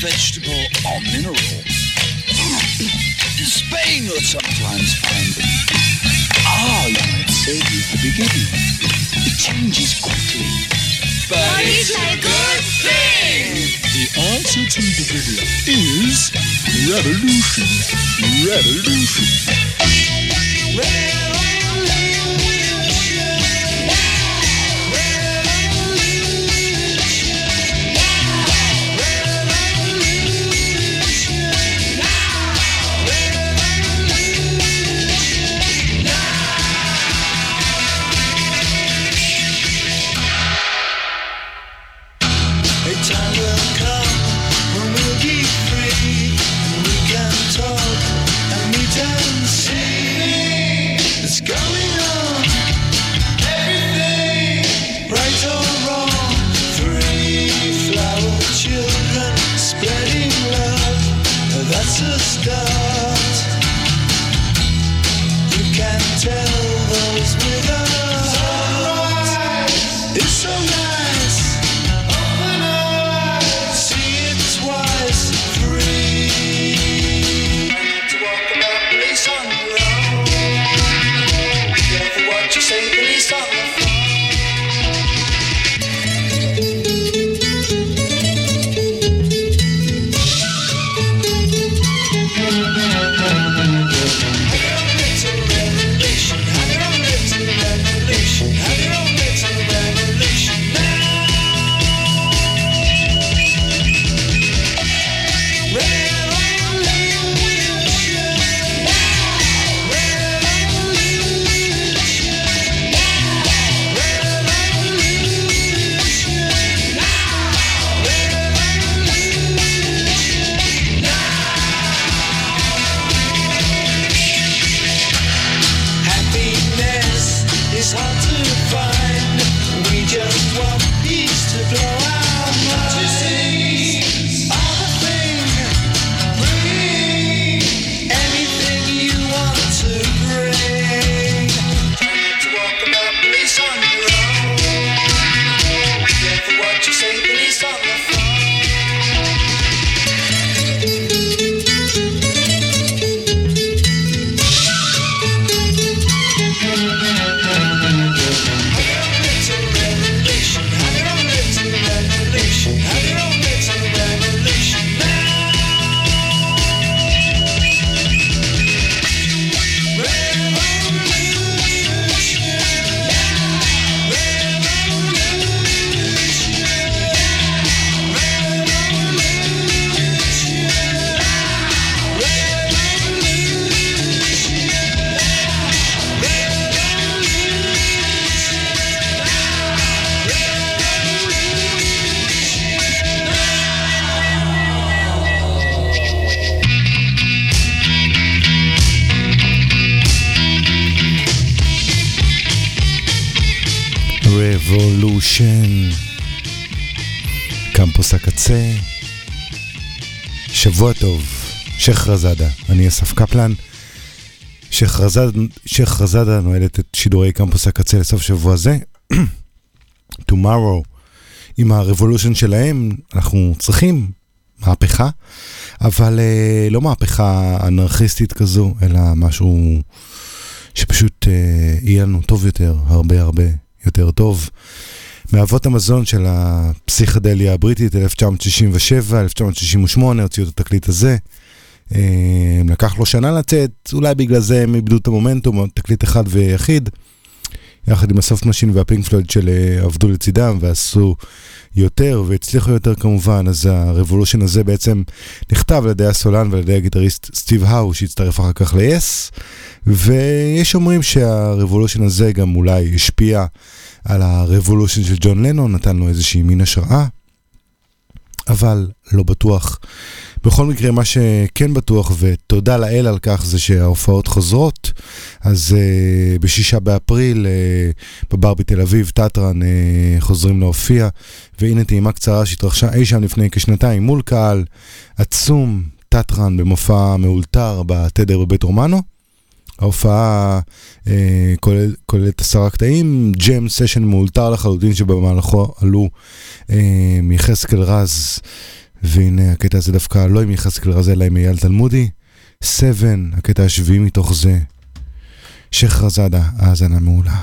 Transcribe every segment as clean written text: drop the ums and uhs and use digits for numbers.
vegetable or mineral. Spain will sometimes find them. You might say he's the beginning. It changes quickly, but it's a good thing. The answer to the riddle is revolution. Revolution. Revolution, קמפוס הקצה. שבוע טוב, שייח רזאדה, אני אסף קפלן. שייח רזאדה נועלת את שידורי קמפוס הקצה לסוף שבוע זה. Tomorrow, עם הרבולושן שלהם, אנחנו צריכים מהפכה, אבל לא מהפכה אנרכיסטית כזו, אלא משהו שפשוט יהיה לנו טוב יותר, הרבה יותר טוב. מאבות המזון של הפסיכדליה הבריטית, 1967, 1968, הוציאו את התקליט הזה. לקח לו שנה לצאת, אולי בגלל זה הם איבדו את המומנטום, תקליט אחד ויחיד, יחד עם הסופט משין והפינק פלויד של עבדו לצידם ועשו יותר והצליחו יותר כמובן. אז הרבולושן הזה בעצם נכתב על ידי הסולן ועל ידי הגיטריסט סטיב האו שהצטרף אחר כך ל-Yes, ויש אומרים שהרבולושן הזה גם אולי השפיע על הרבולושן של ג'ון לנון, נתן לו איזושהי מין השראה, אבל לא בטוח. בכל מקרה, מה שכן בטוח, ותודה לאל על כך, זה שההופעות חוזרות. אז ב6 באפריל בבר בתל אביב, טאטרן, חוזרים להופיע, והנה טעימה קצרה שהתרחשה אי שם לפני כשנתיים מול קהל עצום, טאטרן במופע מאולתר בתדר בבית רומנו. ההופעה כוללת 10 קטעים, ג'ם סשן מאולתר לחלוטין שבמהלכו עלו יחזקאל רז והנה הקטע הזה דווקא לא עם יחזקאל רזה, אלא עם אייל תלמודי. 7, הקטע השביעי מתוך זה. שחרזאדה, האזנה מעולה.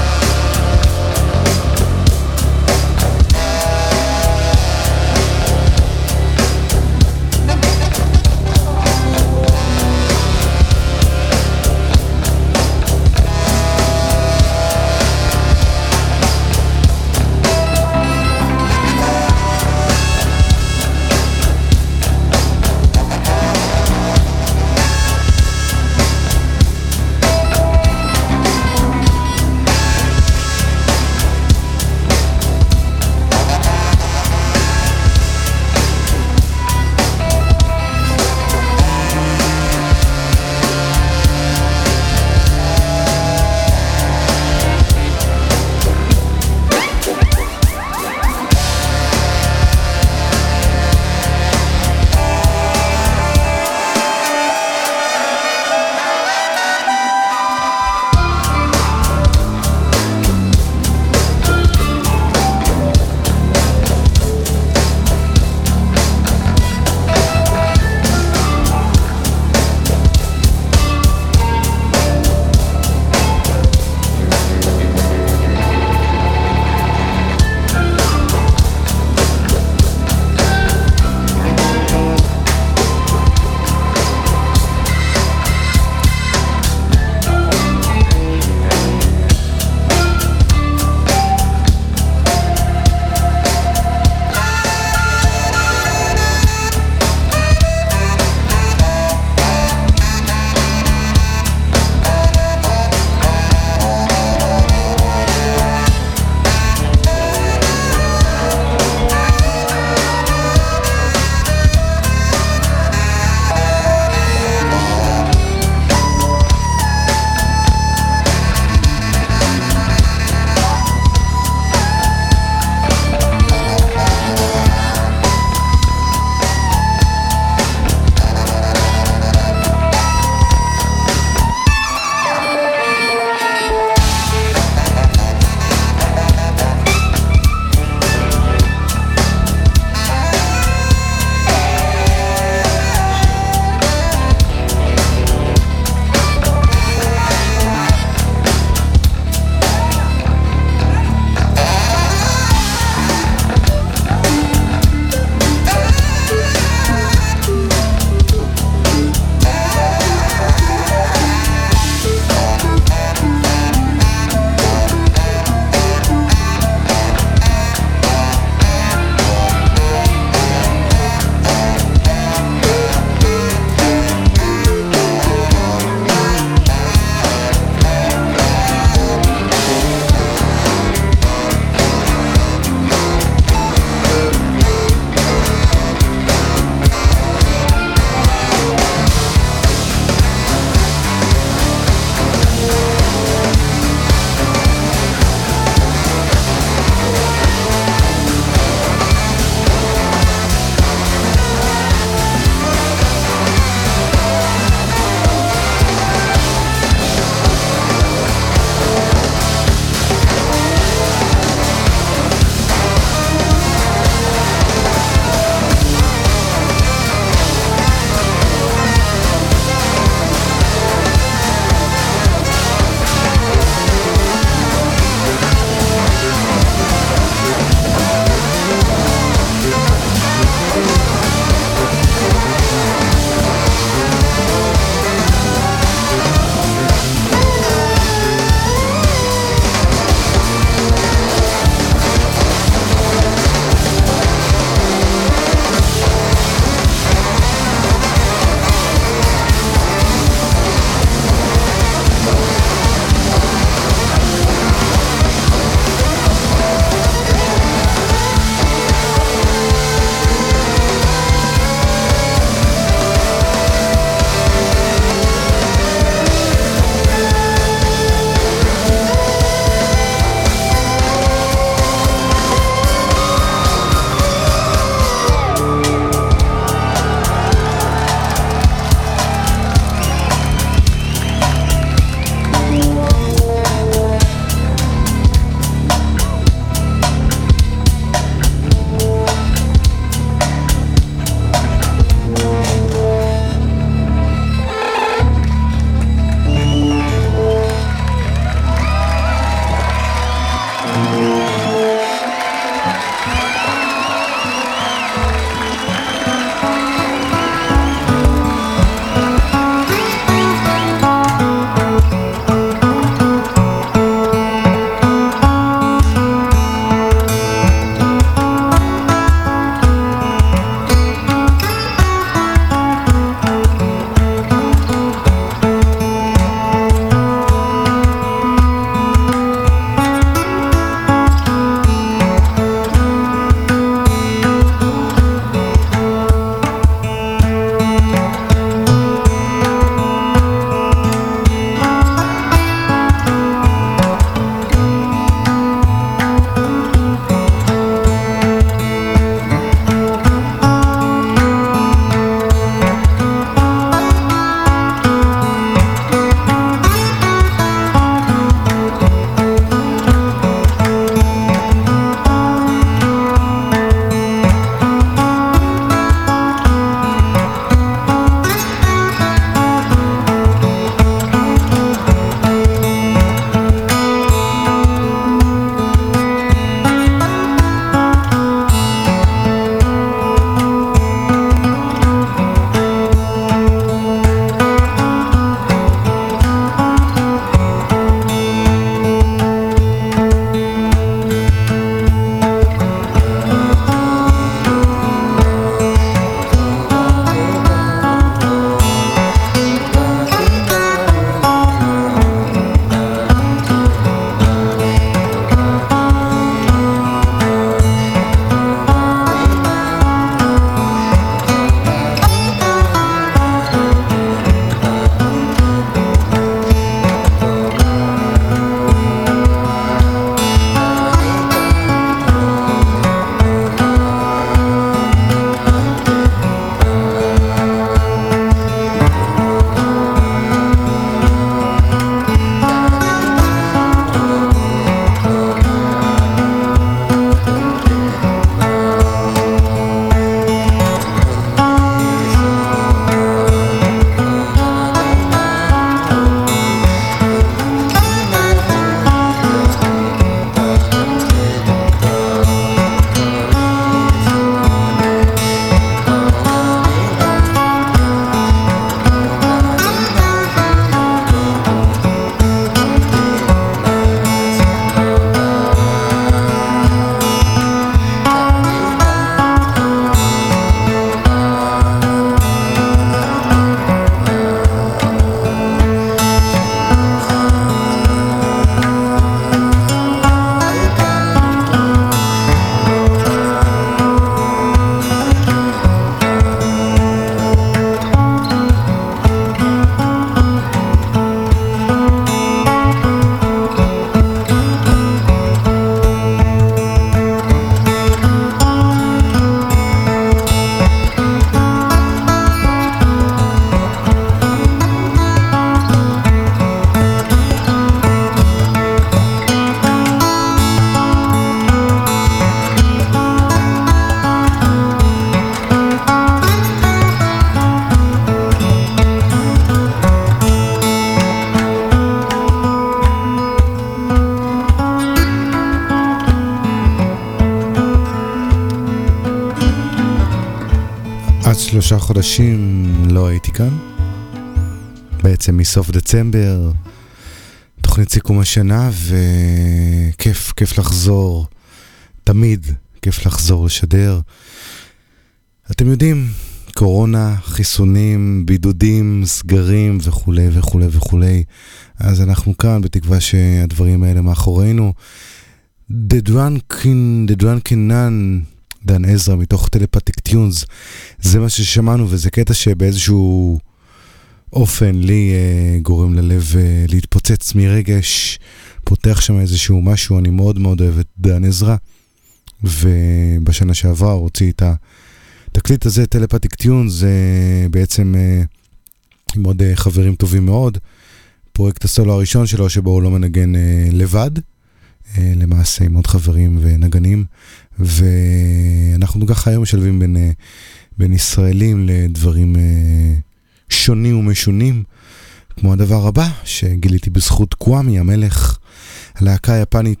3 חודשים לא הייתי כאן. בעצם מסוף דצמבר, תוכנית סיכום השנה, וכיף לחזור, תמיד כיף לחזור לשדר. אתם יודעים, קורונה, חיסונים, בידודים, סגרים וכו' וכו' וכו'. אז אנחנו כאן בתקווה שהדברים האלה מאחורינו. The Drunken Nun, דן עזרא מתוך טלפתיק טיונס, זה מה ששמענו, וזה קטע שבאיזשהו אופן לי גורם ללב להתפוצץ מרגש, פותח שם איזשהו משהו. אני מאוד מאוד אוהב את דן עזרא, ובשנה שעברה הוציא את התקליט הזה, טלפתיק טיונס, זה בעצם עם עוד חברים טובים מאוד, פרויקט הסולו הראשון שלו שבו הוא לא מנגן לבד, למעשה עם עוד חברים ונגנים, ואנחנו ככה היום משלבים בין ישראלים לדברים שונים ומשונים, כמו הדבר הבא שגיליתי בזכות קוואמי המלך, הלהקה היפנית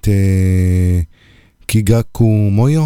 קיגאקו מויו,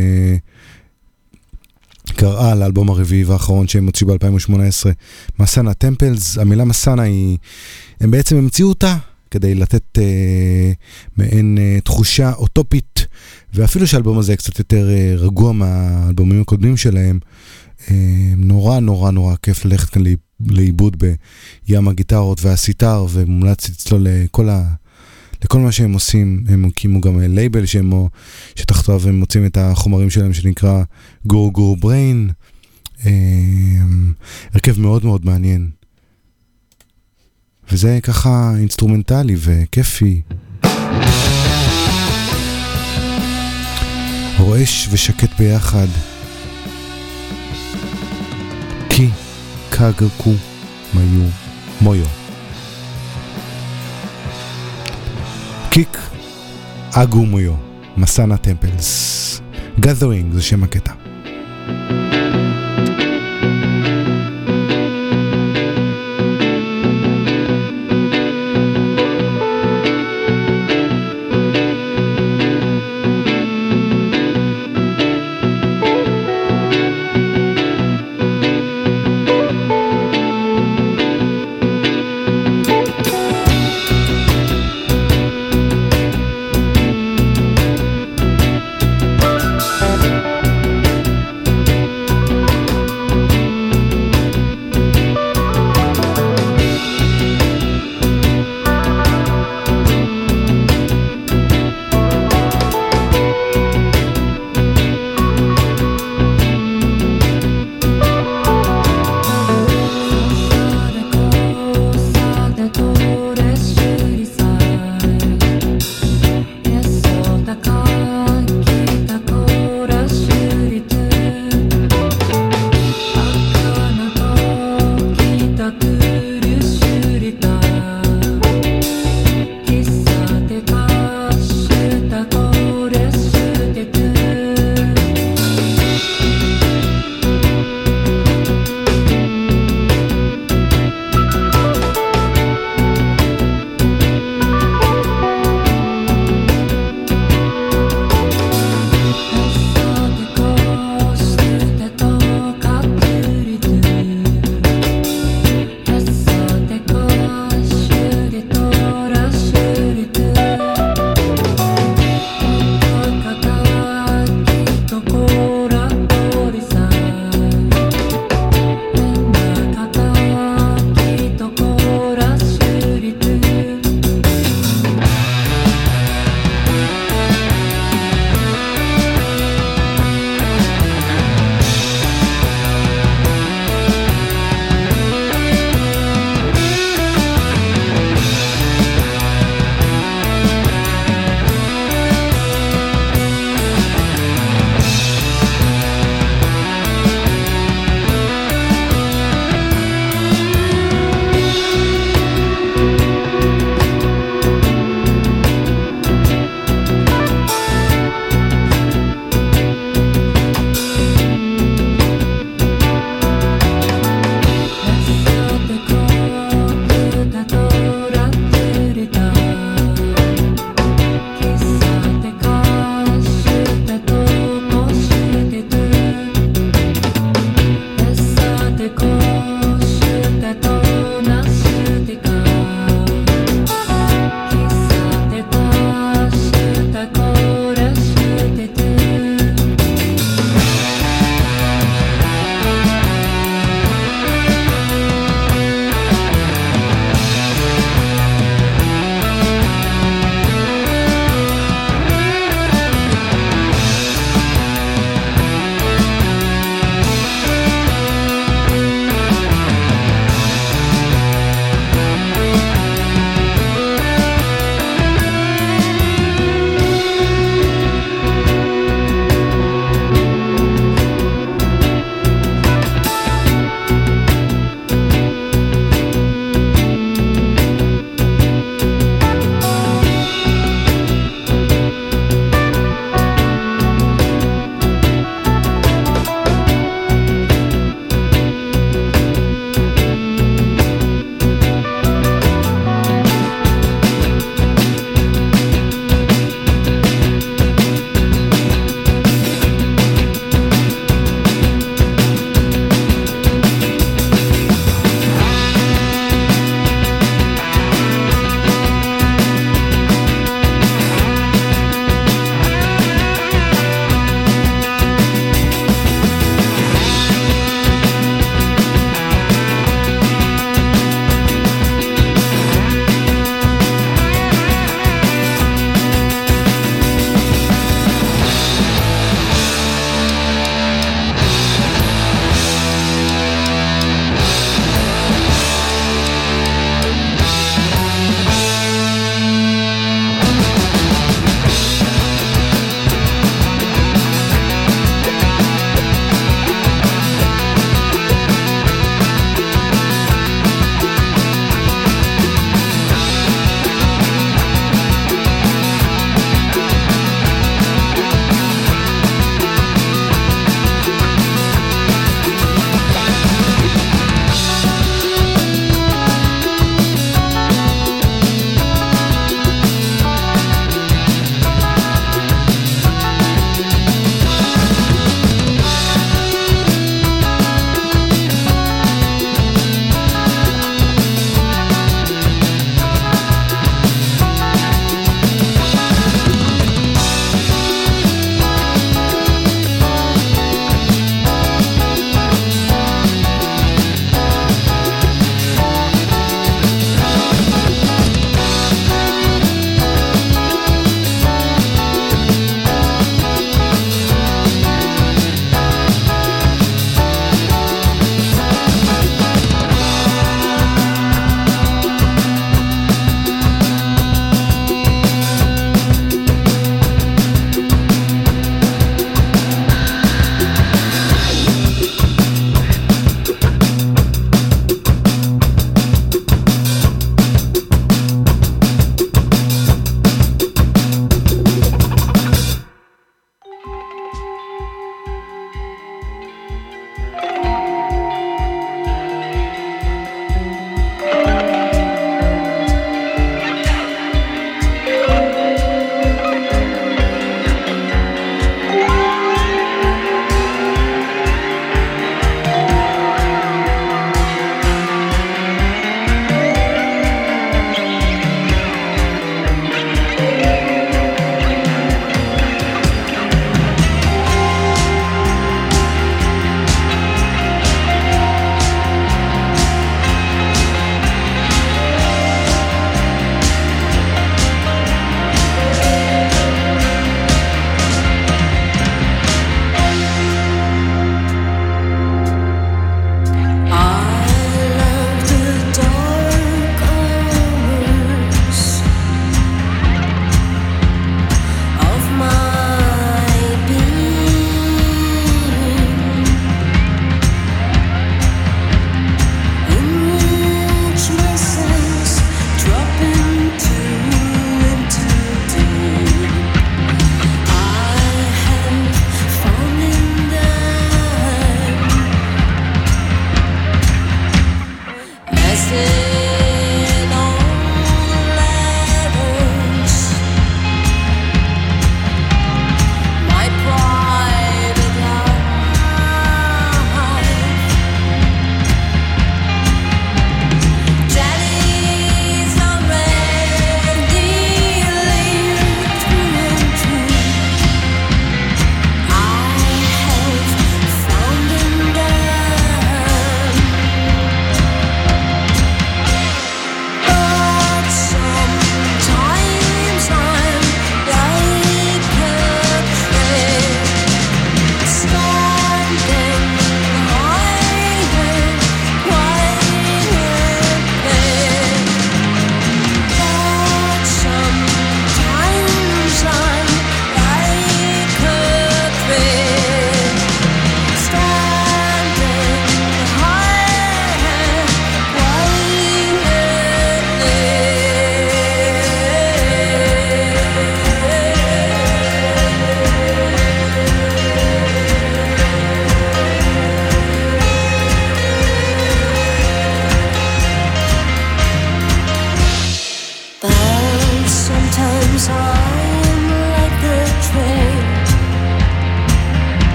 שקראה לאלבום הרביעי והאחרון שהם הוציאו ב-2018, מסאנה טמפלס. המילה מסאנה הם בעצם המציאו אותה כדי לתת מעין תחושה אוטופית, ואפילו שהאלבום הזה קצת יותר רגוע מהאלבומים הקודמים שלהם, נורא נורא נורא כיף ללכת כאן לאיבוד בים הגיטרות והסיטר, ומומלץ אצלו לכל מה שהם עושים. הם הקימו גם לייבל שתחתיו הם מוצאים את החומרים שלהם שנקרא גו גו בריין, הרכב מאוד מאוד מעניין, וזה ככה אינסטרומנטלי וכיפי, רועש ושקט ביחד. כי קאגקו מויו קיק אגו מויו, מסאנה טמפלס, Gathering זה שם הקטע.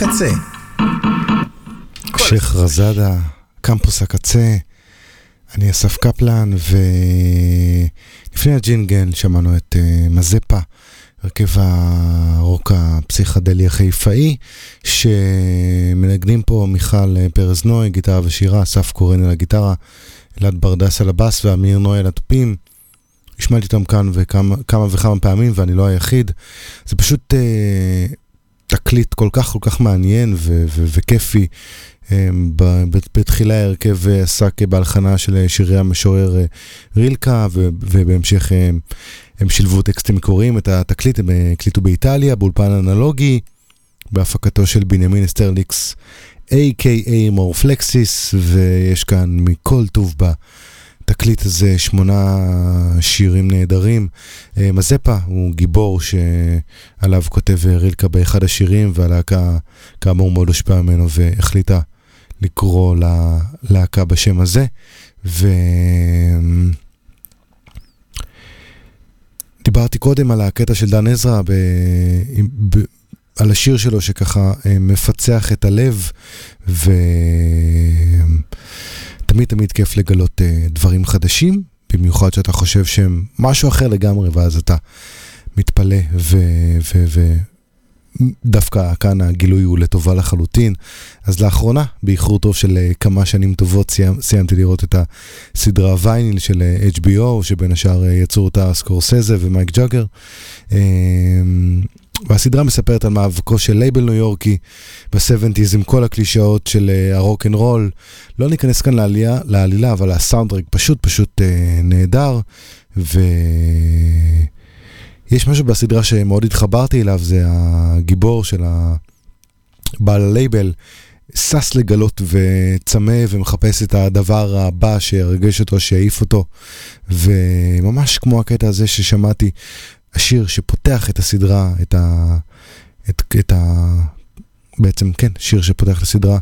הקצה. שייח רזאדה, קמפוס הקצה. אני אסף קפלן, ולפני הג'ינגל שמענו את מזפה, הרכב הרוק הפסיכדלי החיפאי, שמנגנים פה מיכל פרז נוי, גיטרה ושירה, אסף קורן על הגיטרה, אלעד ברדס על הבאס ואמיר נוי על התופים. השמעתי אותם כאן כמה וכמה פעמים, ואני לא היחיד. זה פשוט תקליט כל כך מעניין וכיפי. בתחילה הרכב עסק בהלחנה של שירי המשורר רילקה, ובהמשך הם שילבו טקסטים מקוריים. את התקליט הם הקליטו באיטליה, באולפן אנלוגי, בהפקתו של בנימין אסטרליקס, a.k.a. מורפלקסיס, ויש כאן מכל טוב בתקליט הזה 8 שירים נהדרים. מזפה הוא גיבור שעליו כותב רילקה באחד השירים, והלהקה כאמור מאוד הושפעה ממנו והחליטה לקרוא ללהקה בשם הזה. דיברתי קודם על הקטע של דן עזרא על השיר שלו שככה מפצח את הלב, ותמיד כיף לגלות דברים חדשים, במיוחד שאתה חושב שהם משהו אחר לגמרי, ואז אתה מתפלא, ודווקא כאן הגילוי הוא לטובה לחלוטין. אז לאחרונה, באיחור טוב של כמה שנים טובות, סיימתי לראות את הסדרה וייניל של HBO, שבין השאר יצרו אותה סקורסזה ומייק ג'אגר. והסדרה מספרת על מאבקו של לייבל ניו יורקי ב-70s עם כל הקלישאות של הרוק אנד רול. לא ניכנס כאן לעלילה, אבל הסאונדטרק פשוט נהדר, ויש משהו בסדרה שמאוד התחברתי אליו, זה הגיבור של בעל הלייבל, סס לגלות וצמא ומחפש את הדבר הבא שירגש אותו, שיעיף אותו, וממש כמו הקטע הזה ששמעתי, השיר שפותח את הסדרה, בעצם כן, שיר שפותח את הסדרה,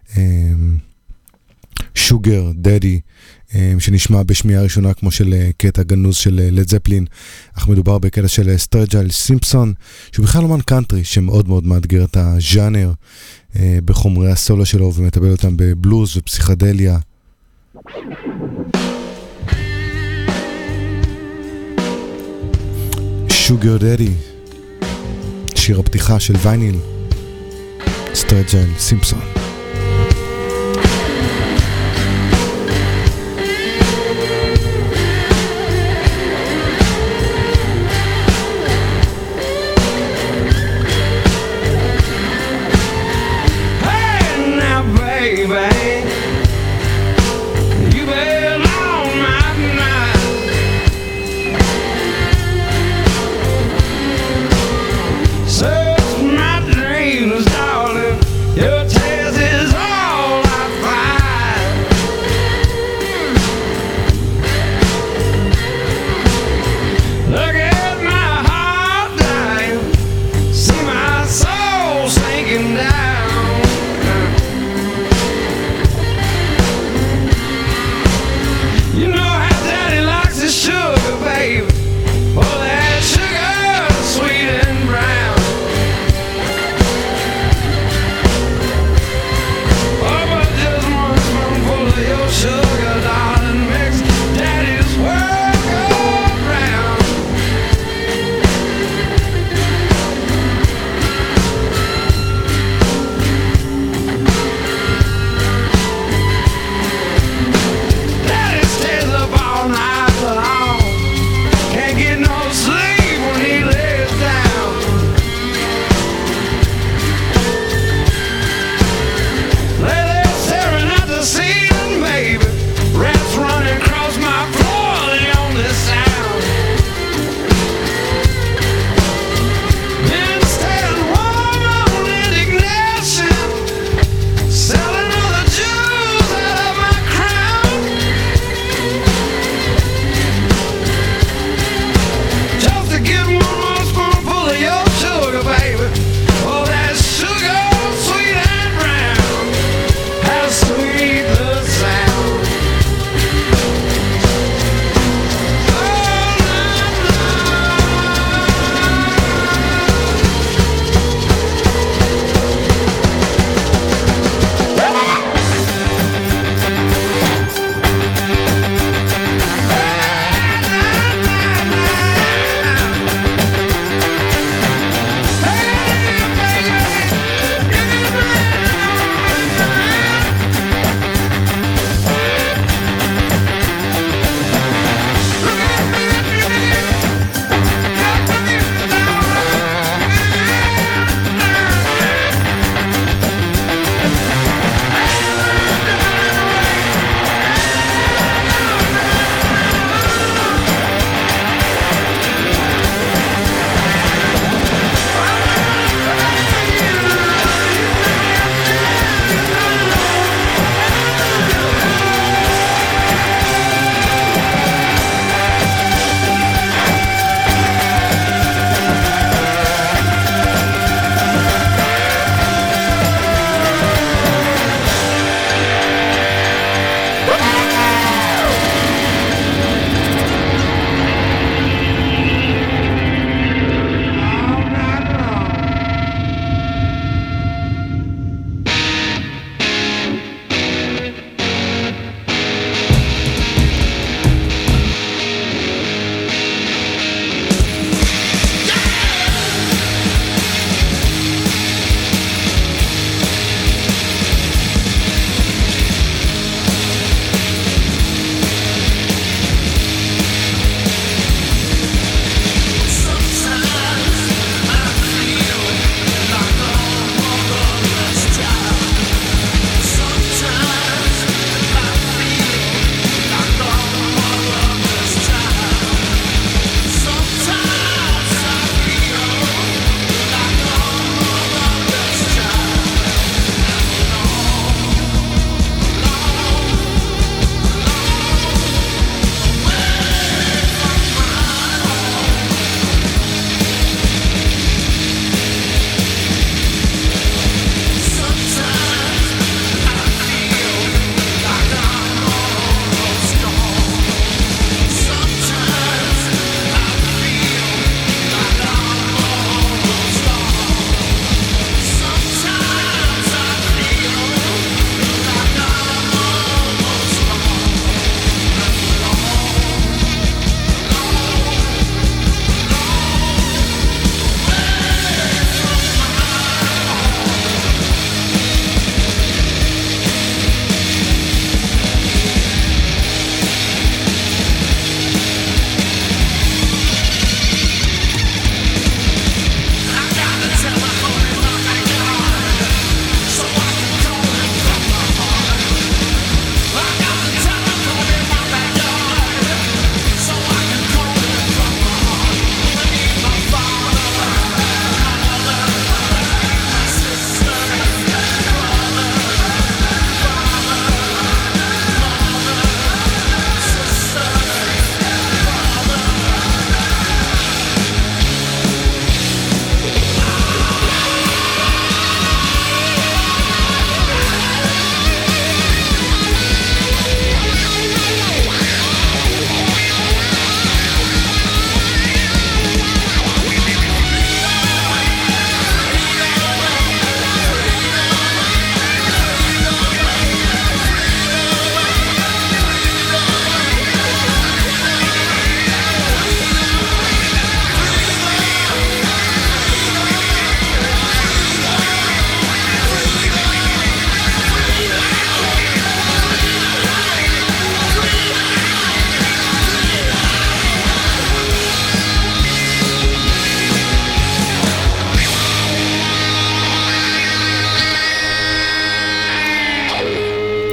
שוגר דדי, שנשמע בשמיעה ראשונה כמו של קטע גנוז של לד זפלין, אך מדובר בקטע של סטרג'ייל סימפסון, שהוא בכלל אומן קאנטרי שמאוד מאוד מאתגר את הז'אנר בחומרי הסולו שלו, ומטבל אותם בבלוז ופסיכדליה. שוגר דדי, שיר הפתיחה של וייניל, סטרג'ייל סימפסון.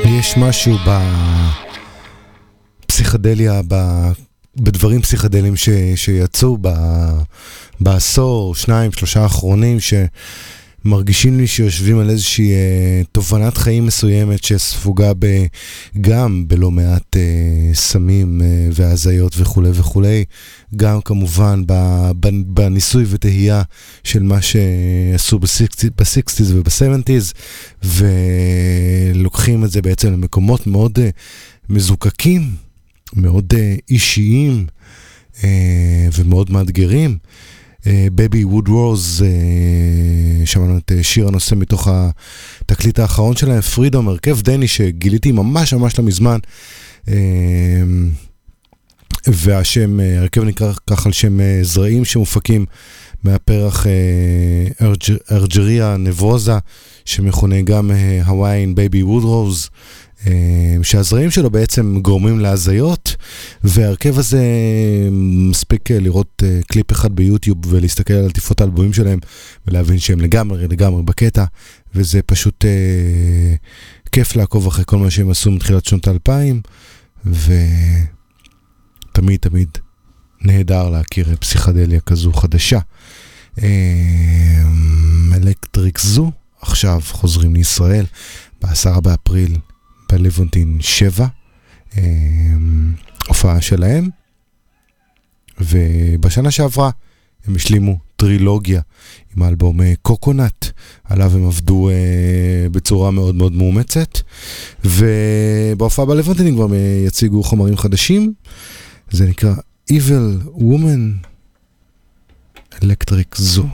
יש משהו בפסיכדליה, בדברים פסיכדליים שיצאו בעשור, 2-3 האחרונים, שמרגישים לי שיושבים על איזושהי תובנת חיים מסוימת שספוגה גם בלא מעט סמים והזיות וכו' וכו', גם כמובן בניסוי ותהייה של מה שעשו ב-60s וב-70s, ולוקחים את זה בעצם למקומות מאוד מזוקקים, מאוד אישיים ומאוד מאתגרים. בייבי ווד רוז, שמענו את שיר הנושא מתוך התקליט האחרון שלהם, פרידום, הרכב דני שגיליתי ממש לא מזמן, והשם, הרכב נקרא כך על שם זרעים שמופקים מהפרח ארג'ריה נברוזה, שמכונה גם הוויין בייבי ווד רוז, שהזרעים שלו בעצם גורמים להזיות, והרכב הזה מספיק לראות קליפ אחד ביוטיוב ולהסתכל על עטיפות האלבומים שלהם ולהבין שהם לגמרי בקטע, וזה פשוט כיף לעקוב אחרי כל מה שהם עשו מתחילת שנות ה-2000, ותמיד נהדר להכיר פסיכדליה כזו חדשה. אלקטריק זו עכשיו חוזרים לישראל ב10 באפריל בלוונטין 7, הופעה שלהם, ובשנה שעברה הם השלימו טרילוגיה עם האלבום קוקונט, עליו הם עבדו בצורה מאוד מאוד מאומצת, ובהופעה בלוונטין הם כבר יציגו חומרים חדשים, זה נקרא Evil Woman, אלקטריק זו.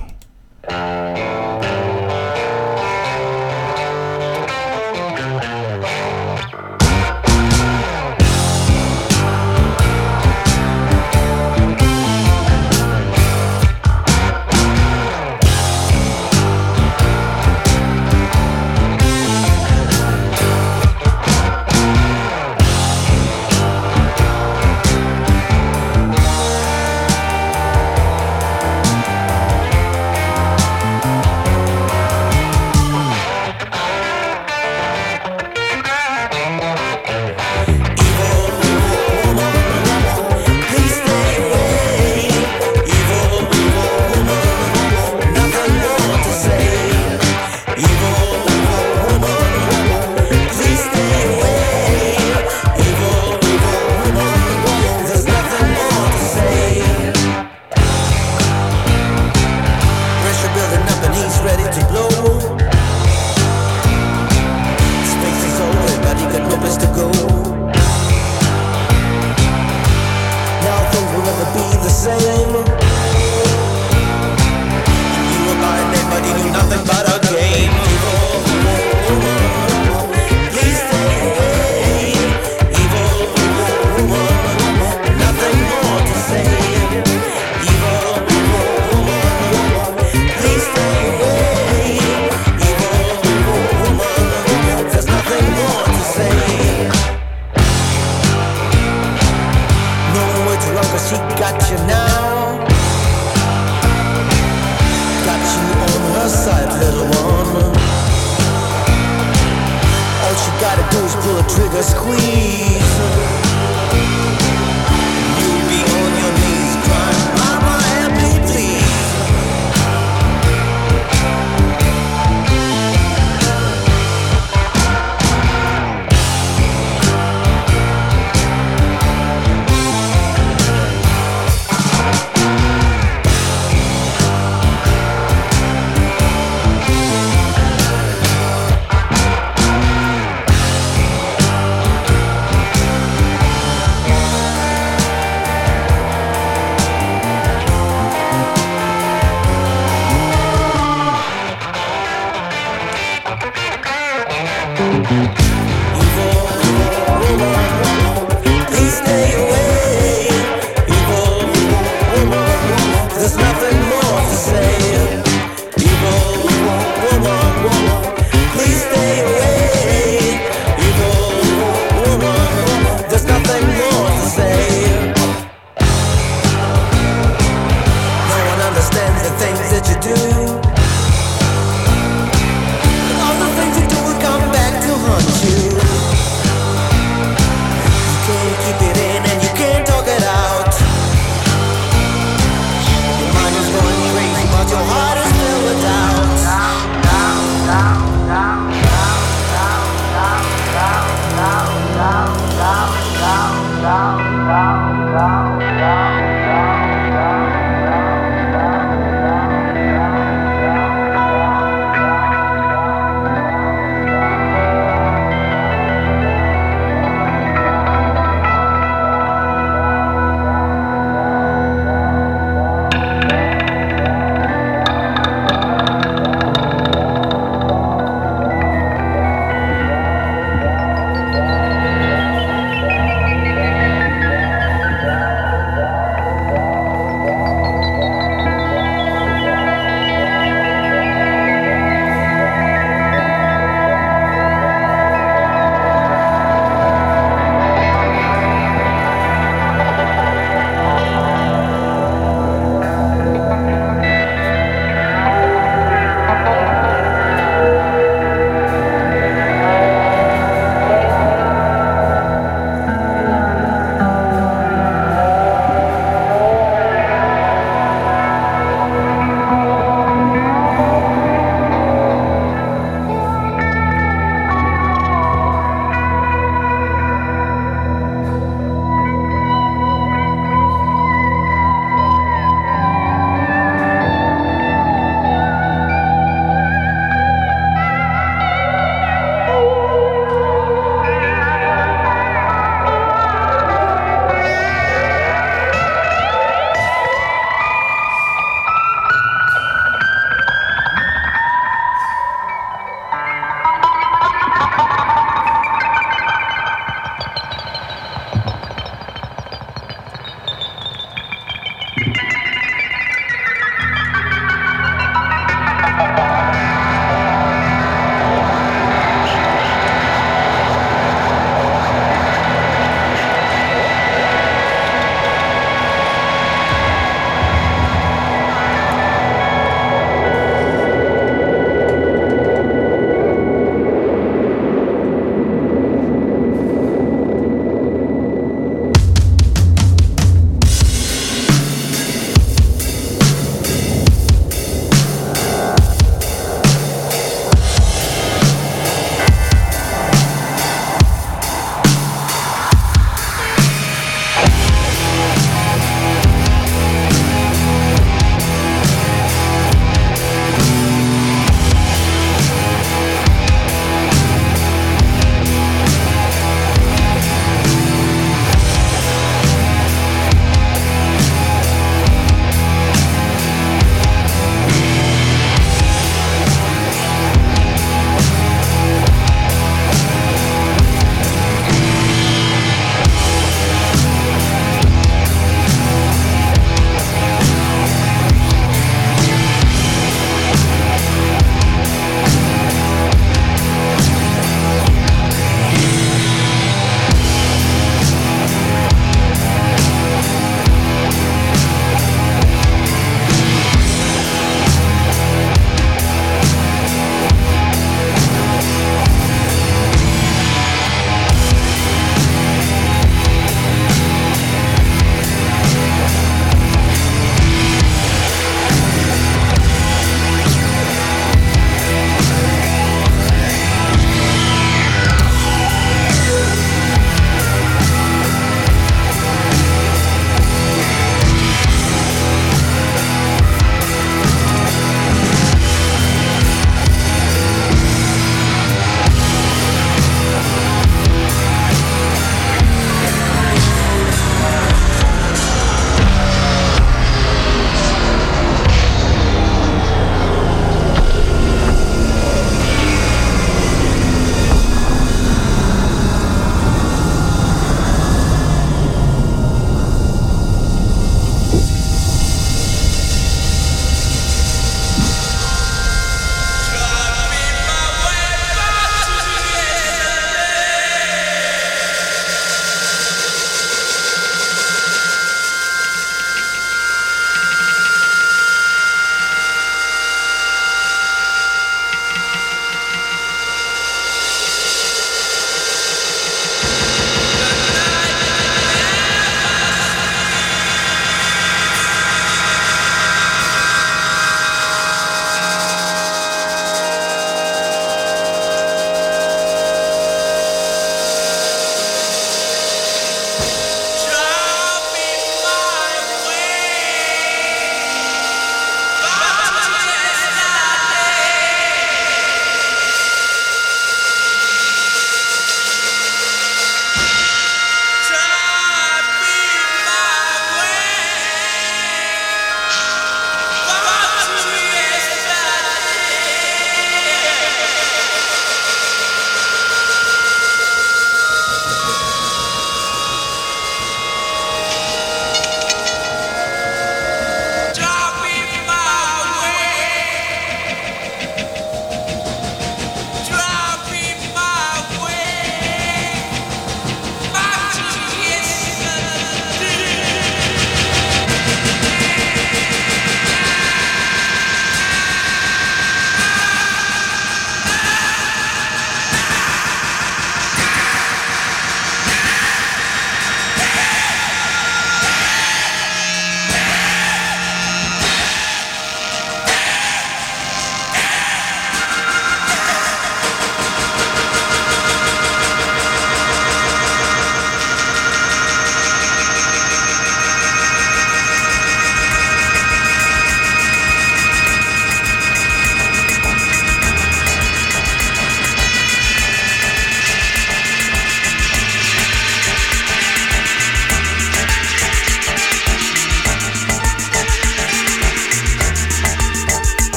All the things you do will come back to haunt you.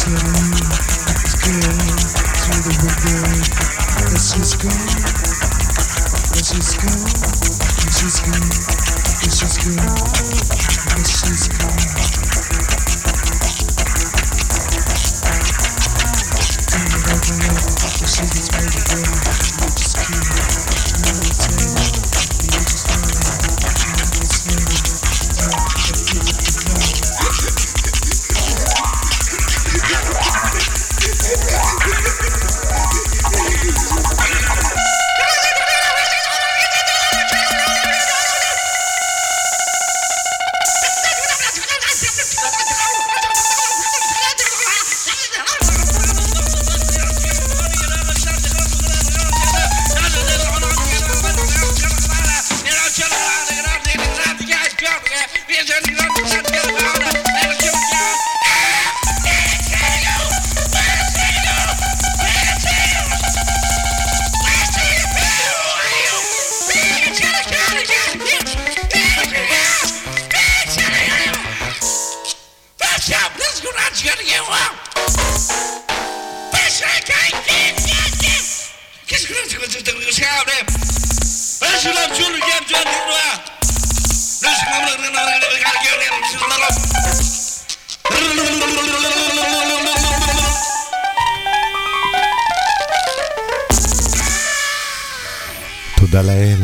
תודה לאל.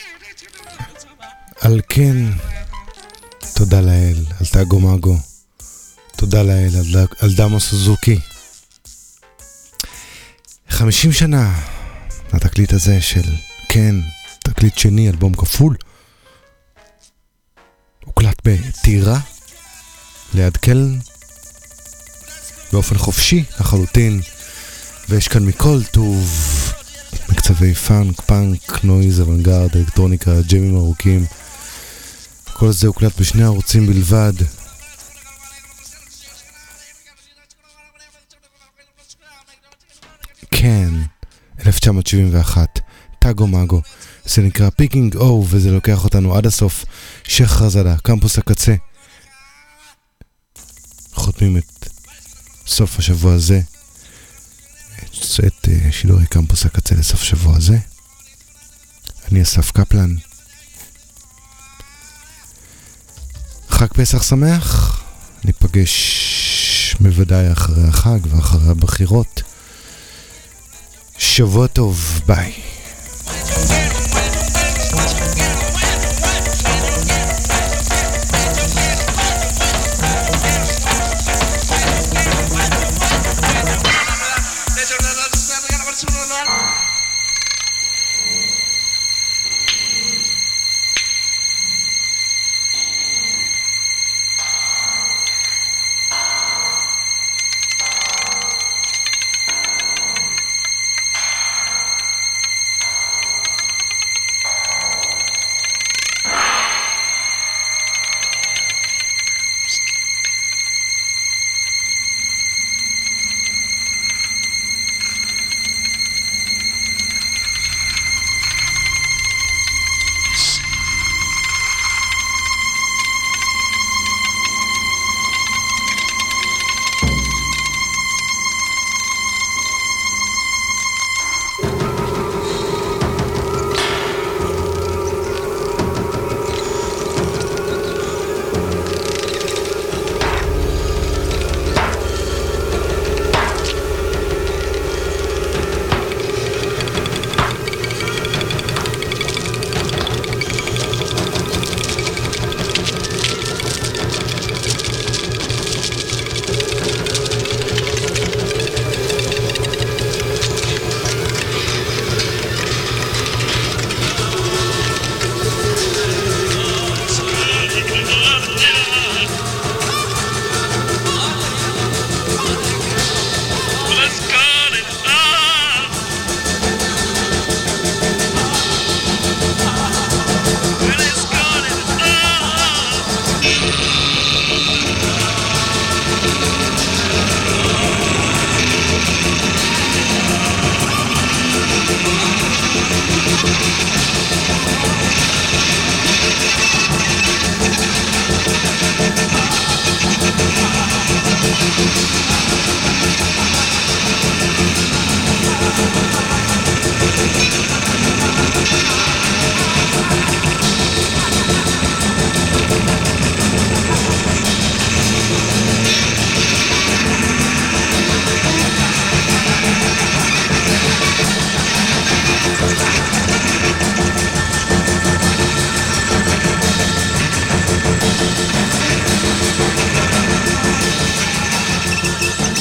על כן, תודה לאל, על טאגו מאגו. תודה לאל, על דמו סוזוקי. 50 שנה, התקליט הזה של כן, תקליט שני, אלבום כפול. הוקלט בטירה, ליד קלן, באופן חופשי לחלוטין, ויש כאן מכל טוב, מקצבי פאנק, פאנק, נויז, אוונגרד, אלקטרוניקה, ג'מים ארוכים. כל זה הוקלט בשני ערוצים בלבד. כן, 1971, טאגו מאגו. זה נקרא פיקינג או, וזה לוקח אותנו עד הסוף. שייח רזאדה, קמפוס הקצה. חותמים את סוף השבוע הזה, את שידורי קמפוס הקצה לסוף השבוע הזה. אני אסף קפלן. חג פסח שמח. ניפגש בוודאי אחרי החג ואחרי הבחירות. שבוע טוב, ביי.